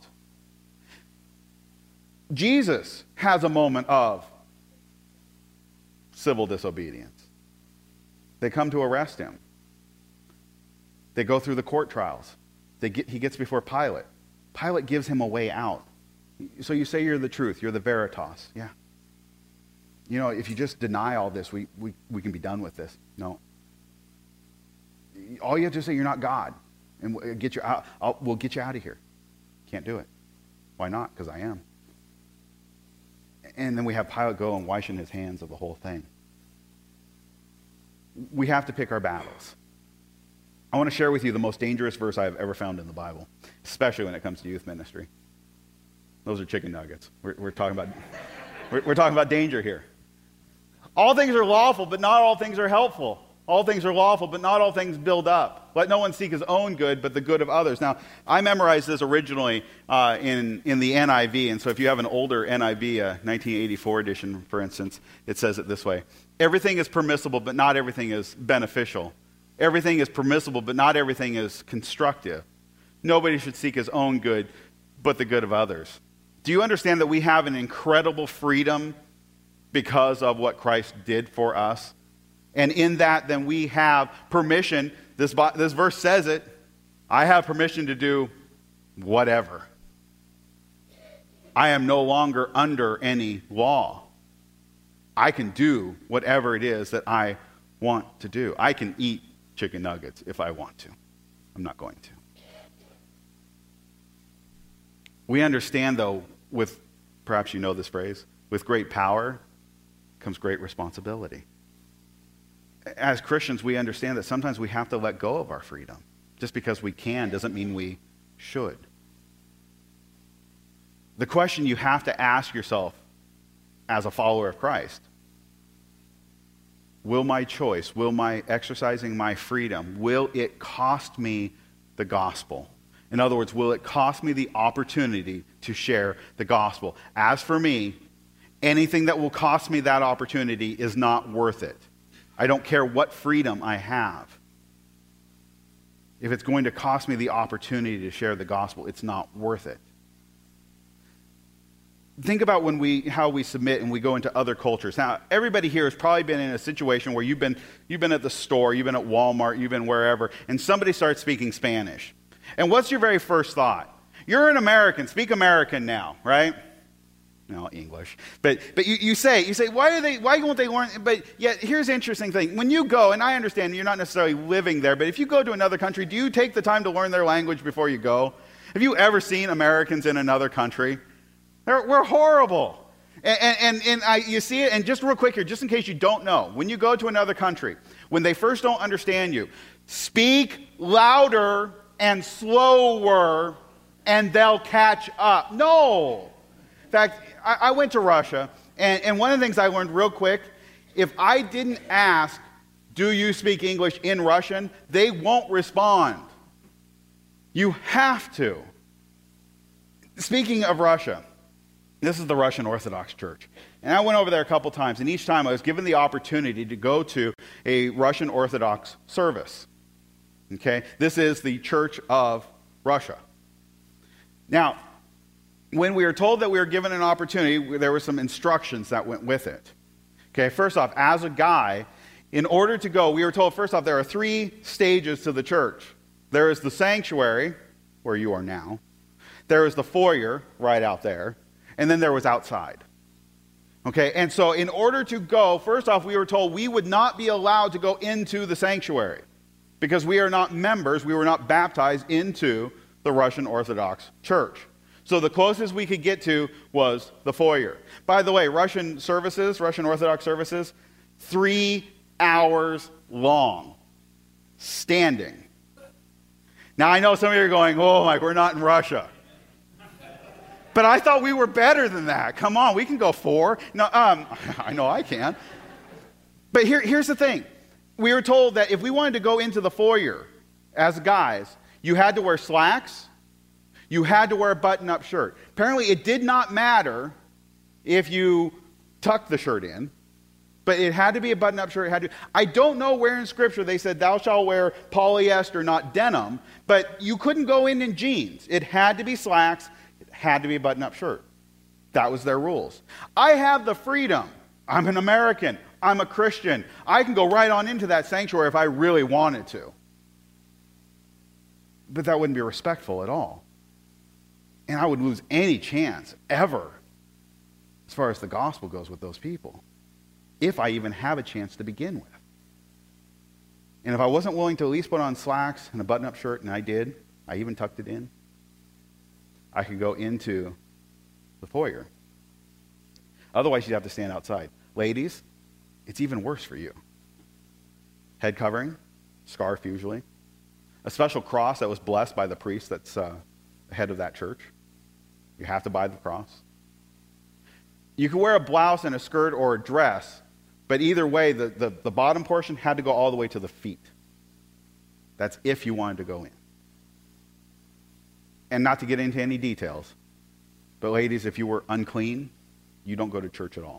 Jesus has a moment of civil disobedience. They come to arrest him. They go through the court trials. He gets before Pilate. Pilate gives him a way out. So you say you're the truth, you're the veritas. Yeah. You know, if you just deny all this, we can be done with this. No. All you have to say, you're not God. And we'll get you out of here. Can't do it. Why not? Because I am. And then we have Pilate go and washing his hands of the whole thing. We have to pick our battles. I want to share with you the most dangerous verse I've ever found in the Bible, especially when it comes to youth ministry. Those are chicken nuggets. We're talking about danger here. All things are lawful, but not all things are helpful. All things are lawful, but not all things build up. Let no one seek his own good, but the good of others. Now, I memorized this originally in the NIV, and so if you have an older NIV, 1984 edition, for instance, it says it this way. Everything is permissible, but not everything is beneficial. Everything is permissible, but not everything is constructive. Nobody should seek his own good, but the good of others. Do you understand that we have an incredible freedom because of what Christ did for us? And in that, then we have permission. This verse says it. I have permission to do whatever. I am no longer under any law. I can do whatever it is that I want to do. I can eat chicken nuggets if I want to. I'm not going to. We understand, though, with, perhaps you know this phrase, with great power comes great responsibility. As Christians, we understand that sometimes we have to let go of our freedom. Just because we can doesn't mean we should. The question you have to ask yourself as a follower of Christ, will my choice, will my exercising my freedom, will it cost me the gospel? In other words, will it cost me the opportunity to share the gospel? As for me, anything that will cost me that opportunity is not worth it. I don't care what freedom I have. If it's going to cost me the opportunity to share the gospel, it's not worth it. Think about how we submit and we go into other cultures. Now, everybody here has probably been in a situation where you've been at the store, you've been at Walmart, you've been wherever, and somebody starts speaking Spanish. And what's your very first thought? You're an American, speak American now, right? No, English. But you say, why won't they learn? But yet, here's the interesting thing. When you go, and I understand you're not necessarily living there, but if you go to another country, do you take the time to learn their language before you go? Have you ever seen Americans in another country? We're horrible. You see it, and just real quick here, just in case you don't know, when you go to another country, when they first don't understand you, speak louder and slower, and they'll catch up. No. In fact, I went to Russia, and one of the things I learned real quick, if I didn't ask, do you speak English in Russian, they won't respond. You have to. Speaking of Russia, this is the Russian Orthodox Church. And I went over there a couple times, and each time I was given the opportunity to go to a Russian Orthodox service. Okay? This is the Church of Russia. Now, when we were told that we were given an opportunity, there were some instructions that went with it. Okay, first off, as a guy, in order to go, we were told, first off, there are 3 stages to the church. There is the sanctuary, where you are now. There is the foyer, right out there. And then there was outside. Okay, and so in order to go, first off, we were told we would not be allowed to go into the sanctuary because we are not members, we were not baptized into the Russian Orthodox Church. So the closest we could get to was the foyer. By the way, Russian Orthodox services, 3 hours long, standing. Now I know some of you are going, oh, Mike, we're not in Russia. But I thought we were better than that. Come on, we can go 4. No, I know I can. But here's the thing. We were told that if we wanted to go into the foyer as guys, you had to wear slacks, you had to wear a button-up shirt. Apparently, it did not matter if you tucked the shirt in, but it had to be a button-up shirt. I don't know where in Scripture they said, thou shalt wear polyester, not denim, but you couldn't go in jeans. It had to be slacks. It had to be a button-up shirt. That was their rules. I have the freedom. I'm an American. I'm a Christian. I can go right on into that sanctuary if I really wanted to. But that wouldn't be respectful at all. And I would lose any chance ever as far as the gospel goes with those people, if I even have a chance to begin with. And if I wasn't willing to at least put on slacks and a button-up shirt, and I did, I even tucked it in, I could go into the foyer. Otherwise, you'd have to stand outside. Ladies, it's even worse for you. Head covering, scarf usually, a special cross that was blessed by the priest that's the head of that church. You have to buy the cross. You could wear a blouse and a skirt or a dress, but either way, the bottom portion had to go all the way to the feet. That's if you wanted to go in. And not to get into any details, but ladies, if you were unclean, you don't go to church at all.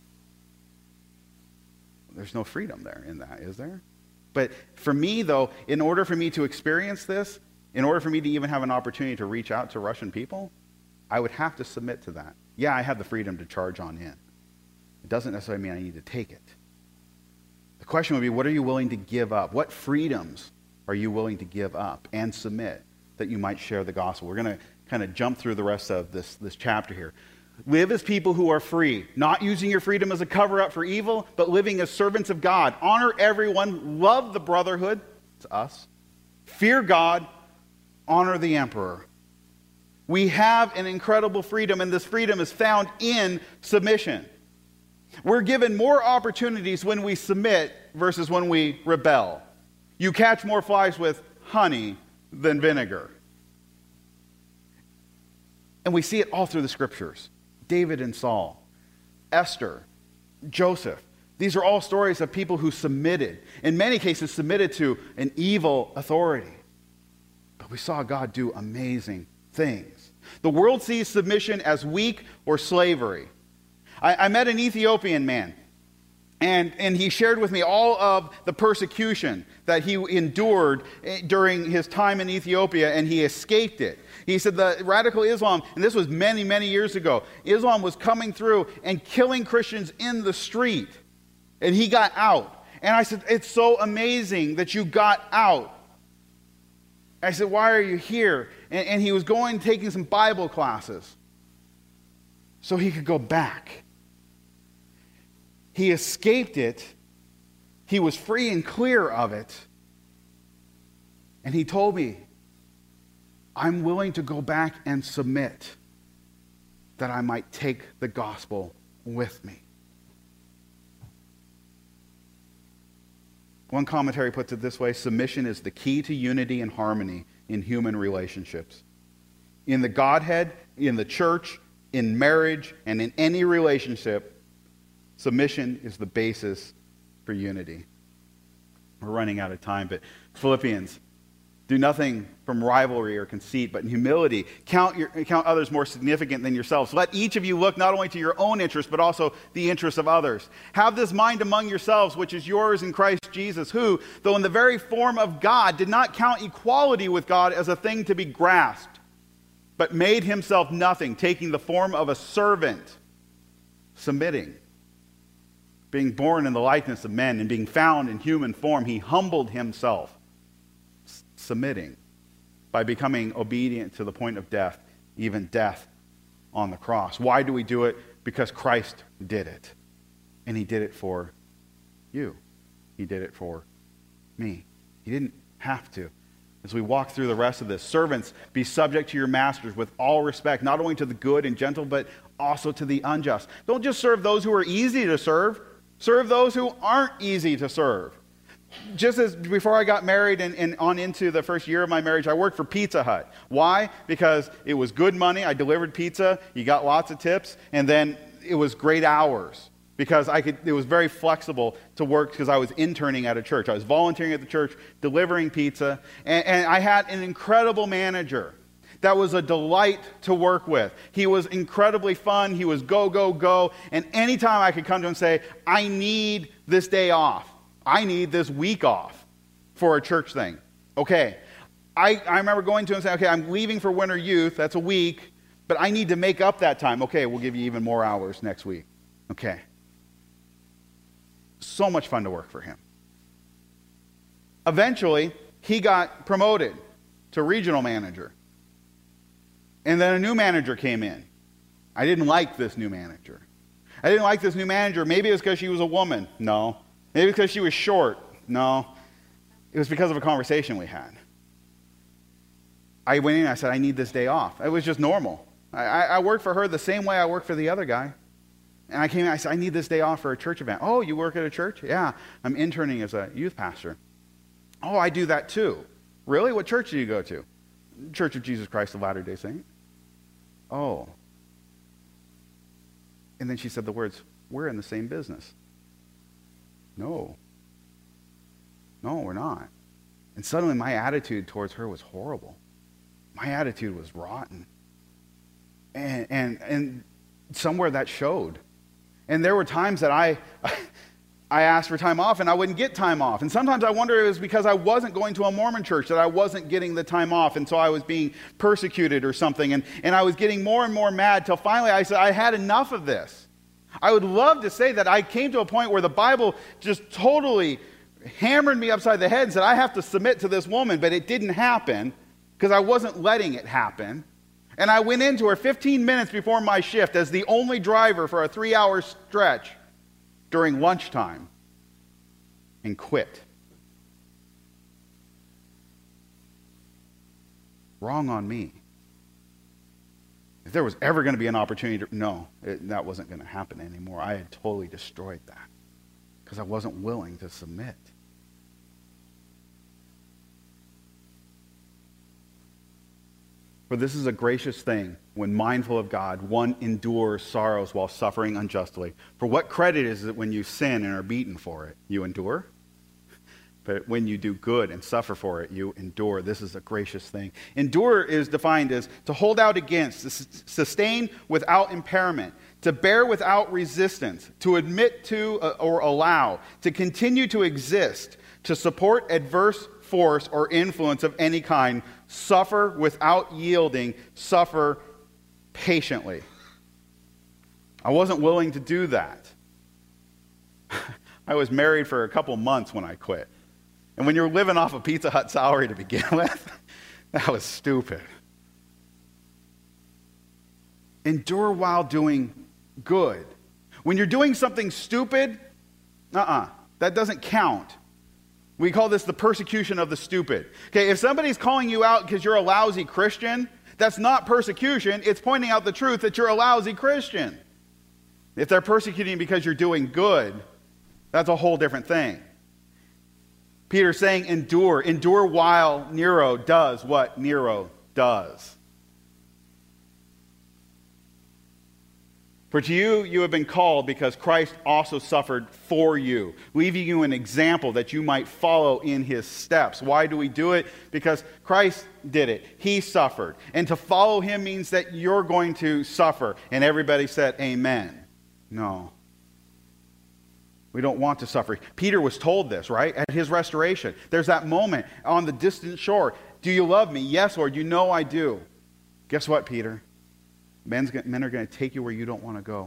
There's no freedom there in that, is there? But for me, though, in order for me to experience this, in order for me to even have an opportunity to reach out to Russian people, I would have to submit to that. Yeah, I have the freedom to charge on in. It doesn't necessarily mean I need to take it. The question would be, what are you willing to give up? What freedoms are you willing to give up and submit that you might share the gospel? We're going to kind of jump through the rest of this chapter here. Live as people who are free, not using your freedom as a cover-up for evil, but living as servants of God. Honor everyone, love the brotherhood, it's us. Fear God, honor the emperor. We have an incredible freedom, and this freedom is found in submission. We're given more opportunities when we submit versus when we rebel. You catch more flies with honey than vinegar. And we see it all through the scriptures. David and Saul, Esther, Joseph. These are all stories of people who submitted, in many cases submitted to an evil authority. But we saw God do amazing things. The world sees submission as weak or slavery. I met an Ethiopian man, and he shared with me all of the persecution that he endured during his time in Ethiopia, and he escaped it. He said the radical Islam, and this was many, many years ago, Islam was coming through and killing Christians in the street, and he got out. And I said, it's so amazing that you got out. I said, why are you here? And he was taking some Bible classes so he could go back. He escaped it. He was free and clear of it. And he told me, I'm willing to go back and submit that I might take the gospel with me. One commentary puts it this way: submission is the key to unity and harmony in human relationships. In the Godhead, in the church, in marriage, and in any relationship, submission is the basis for unity. We're running out of time, but Philippians, do nothing from rivalry or conceit, but in humility, count others more significant than yourselves. Let each of you look not only to your own interests, but also the interests of others. Have this mind among yourselves, which is yours in Christ Jesus, who, though in the very form of God, did not count equality with God as a thing to be grasped, but made himself nothing, taking the form of a servant, submitting. Being born in the likeness of men and being found in human form, he humbled himself, submitting, by becoming obedient to the point of death, even death on the cross. Why do we do it? Because Christ did it. And he did it for you. He did it for me. He didn't have to. As we walk through the rest of this, servants, be subject to your masters with all respect, not only to the good and gentle, but also to the unjust. Don't just serve those who are easy to serve. Serve those who aren't easy to serve. Just as before I got married and on into the first year of my marriage, I worked for Pizza Hut. Why? Because it was good money. I delivered pizza. You got lots of tips. And then it was great hours because it was very flexible to work because I was interning at a church. I was volunteering at the church, delivering pizza. And I had an incredible manager that was a delight to work with. He was incredibly fun. He was go, go, go. And anytime I could come to him and say, I need this day off. I need this week off for a church thing. Okay. I remember going to him and saying, okay, I'm leaving for winter youth. That's a week. But I need to make up that time. Okay, we'll give you even more hours next week. Okay. So much fun to work for him. Eventually, he got promoted to regional manager. And then a new manager came in. I didn't like this new manager. Maybe it was because she was a woman. No. Maybe because she was short. No. It was because of a conversation we had. I went in and I said, I need this day off. It was just normal. I worked for her the same way I worked for the other guy. And I came in and I said, I need this day off for a church event. Oh, you work at a church? Yeah. I'm interning as a youth pastor. Oh, I do that too. Really? What church do you go to? Church of Jesus Christ of Latter-day Saints. Oh. And then she said the words, we're in the same business. No, we're not. And suddenly my attitude towards her was horrible. My attitude was rotten. And somewhere that showed. And there were times that I asked for time off and I wouldn't get time off. And sometimes I wonder it was because I wasn't going to a Mormon church that I wasn't getting the time off. And so I was being persecuted or something. And I was getting more and more mad till finally I said, I had enough of this. I would love to say that I came to a point where the Bible just totally hammered me upside the head and said, I have to submit to this woman, but it didn't happen because I wasn't letting it happen. And I went into her 15 minutes before my shift as the only driver for a 3-hour stretch during lunchtime and quit. Wrong on me. If there was ever going to be an opportunity that wasn't going to happen anymore. I had totally destroyed that because I wasn't willing to submit. For this is a gracious thing when mindful of God, one endures sorrows while suffering unjustly. For what credit is it when you sin and are beaten for it? You endure? But when you do good and suffer for it, you endure. This is a gracious thing. Endure is defined as to hold out against, to sustain without impairment, to bear without resistance, to admit to or allow, to continue to exist, to support adverse force or influence of any kind, suffer without yielding, suffer patiently. I wasn't willing to do that. I was married for a couple months when I quit. And when you're living off a Pizza Hut salary to begin with, that was stupid. Endure while doing good. When you're doing something stupid, that doesn't count. We call this the persecution of the stupid. Okay, if somebody's calling you out because you're a lousy Christian, that's not persecution. It's pointing out the truth that you're a lousy Christian. If they're persecuting you because you're doing good, that's a whole different thing. Peter's saying endure. Endure while Nero does what Nero does. For to you have been called because Christ also suffered for you, leaving you an example that you might follow in his steps. Why do we do it? Because Christ did it. He suffered. And to follow him means that you're going to suffer. And everybody said, amen. No. We don't want to suffer. Peter was told this, right? At his restoration. There's that moment on the distant shore. Do you love me? Yes, Lord. You know I do. Guess what, Peter? Men are going to take you where you don't want to go.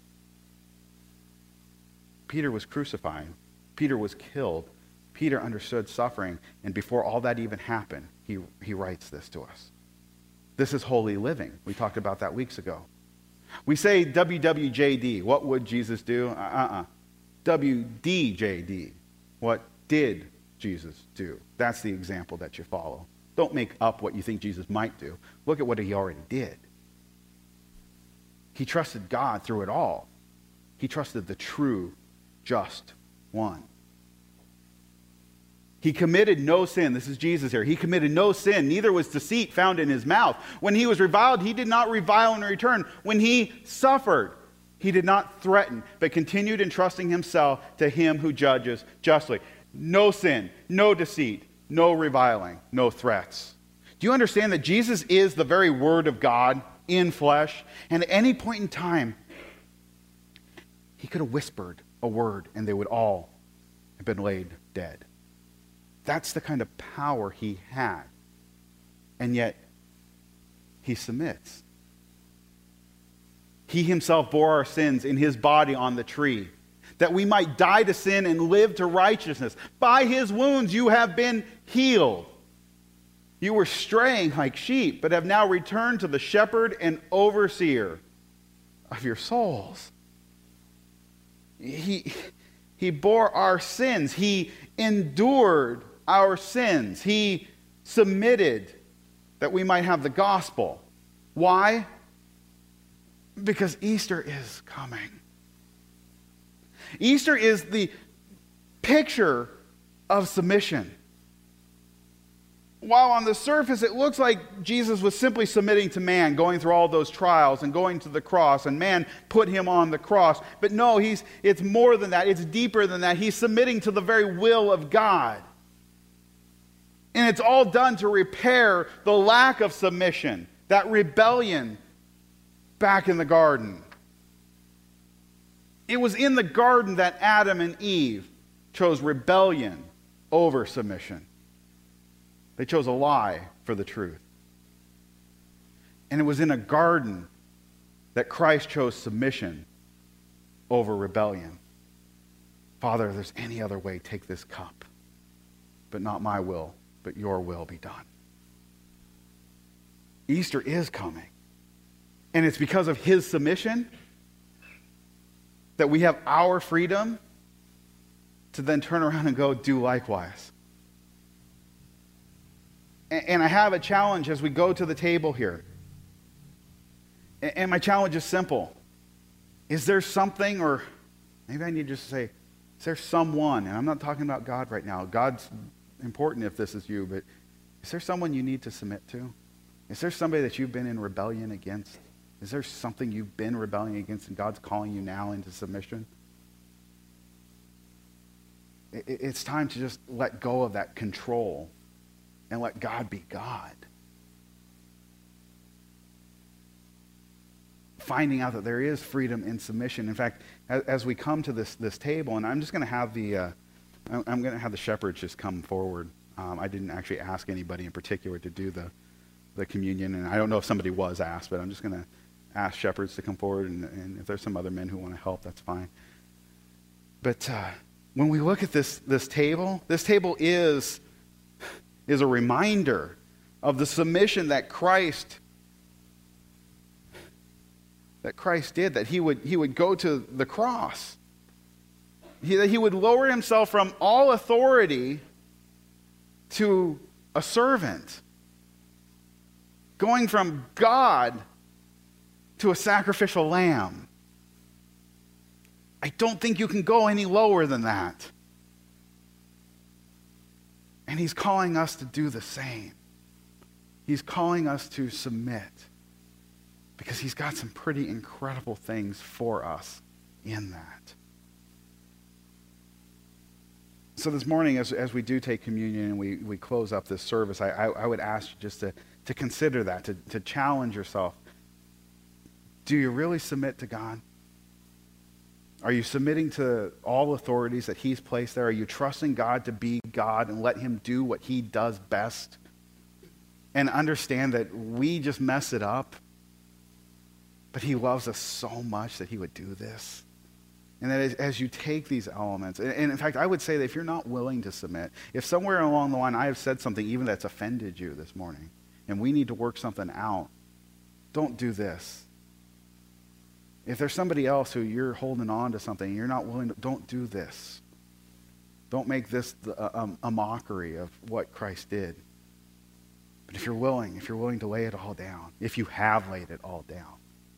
Peter was crucified. Peter was killed. Peter understood suffering. And before all that even happened, he writes this to us. This is holy living. We talked about that weeks ago. We say WWJD. What would Jesus do? WDJD. What did Jesus do? That's the example that you follow. Don't make up what you think Jesus might do. Look at what he already did. He trusted God through it all. He trusted the true, just one. He committed no sin. This is Jesus here. He committed no sin. Neither was deceit found in his mouth. When he was reviled, he did not revile in return. When he suffered, he did not threaten, but continued entrusting himself to him who judges justly. No sin, no deceit, no reviling, no threats. Do you understand that Jesus is the very Word of God in flesh? And at any point in time, he could have whispered a word and they would all have been laid dead. That's the kind of power he had. And yet, he submits. He himself bore our sins in his body on the tree, that we might die to sin and live to righteousness. By his wounds you have been healed. You were straying like sheep, but have now returned to the shepherd and overseer of your souls. He bore our sins. He endured our sins. He submitted that we might have the gospel. Why? Because Easter is coming. Easter is the picture of submission. While on the surface it looks like Jesus was simply submitting to man, going through all those trials and going to the cross, and man put him on the cross. But no, it's more than that. It's deeper than that. He's submitting to the very will of God. And it's all done to repair the lack of submission, that rebellion back in the garden. It was in the garden that Adam and Eve chose rebellion over submission. They chose a lie for the truth. And it was in a garden that Christ chose submission over rebellion. Father, if there's any other way, take this cup. But not my will, but your will be done. Easter is coming. And it's because of his submission that we have our freedom to then turn around and go do likewise. And I have a challenge as we go to the table here. And my challenge is simple. Is there something, or maybe I need just to say, is there someone, and I'm not talking about God right now. God's important if this is you, but is there someone you need to submit to? Is there somebody that you've been in rebellion against? Is there something you've been rebelling against and God's calling you now into submission? It's time to just let go of that control and let God be God. Finding out that there is freedom in submission. In fact, as we come to this table, and I'm just going to have the shepherds just come forward. I didn't actually ask anybody in particular to do the communion, and I don't know if somebody was asked, but I'm just going to ask shepherds to come forward, and if there's some other men who want to help, that's fine. But when we look at this table is a reminder of the submission that Christ did, that he would go to the cross. That he would lower himself from all authority to a servant. Going from God to a sacrificial lamb. I don't think you can go any lower than that. And he's calling us to do the same. He's calling us to submit. Because he's got some pretty incredible things for us in that. So this morning, as we do take communion and we close up this service, I would ask you just to consider that, to challenge yourself. Do you really submit to God? Are you submitting to all authorities that he's placed there? Are you trusting God to be God and let him do what he does best? and understand that we just mess it up. But he loves us so much that he would do this. And that as you take these elements, and in fact, I would say that if you're not willing to submit, if somewhere along the line I have said something even that's offended you this morning, and we need to work something out, don't do this. If there's somebody else who you're holding on to something and you're not willing to, don't do this. Don't make this a mockery of what Christ did. But if you're willing to lay it all down, if you have laid it all down,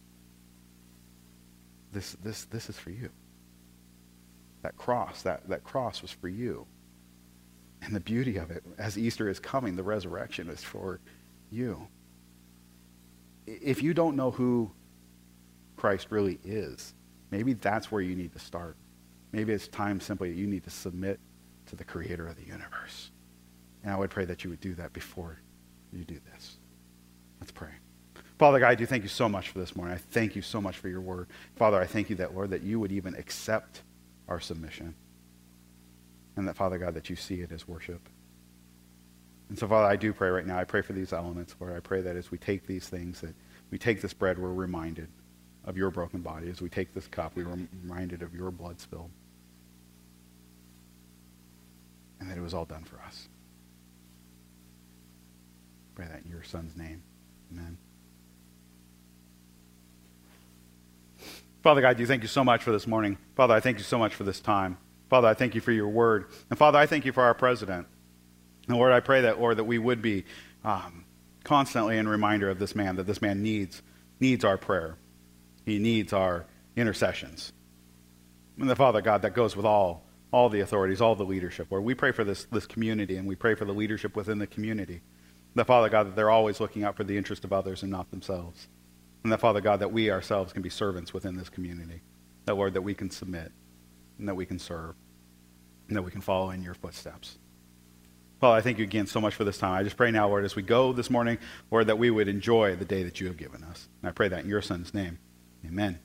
this is for you. That cross was for you. And the beauty of it, as Easter is coming, the resurrection is for you. If you don't know who Christ really is, maybe that's where you need to start. Maybe it's time simply that you need to submit to the creator of the universe. And I would pray that you would do that before you do this. Let's pray. Father God, I do thank you so much for this morning. I thank you so much for your word. Father, I thank you that, Lord, that you would even accept our submission. And that, Father God, that you see it as worship. And so, Father, I do pray right now. I pray for these elements, Lord. I pray that as we take these things, that we take this bread, we're reminded of your broken body. As we take this cup, we're reminded of your blood spilled. And that it was all done for us. Pray that in your Son's name. Amen. Father God, you thank you so much for this morning. Father, I thank you so much for this time. Father, I thank you for your word. And Father, I thank you for our president. And Lord, I pray that, Lord, that we would be constantly in reminder of this man, that this man needs our prayer. He needs our intercessions. And the Father God, that goes with all the authorities, all the leadership. Lord, we pray for this community, and we pray for the leadership within the community. The Father God, that they're always looking out for the interest of others and not themselves. And that, Father God, that we ourselves can be servants within this community. That, Lord, that we can submit, and that we can serve, and that we can follow in your footsteps. Father, I thank you again so much for this time. I just pray now, Lord, as we go this morning, Lord, that we would enjoy the day that you have given us. And I pray that in your Son's name. Amen.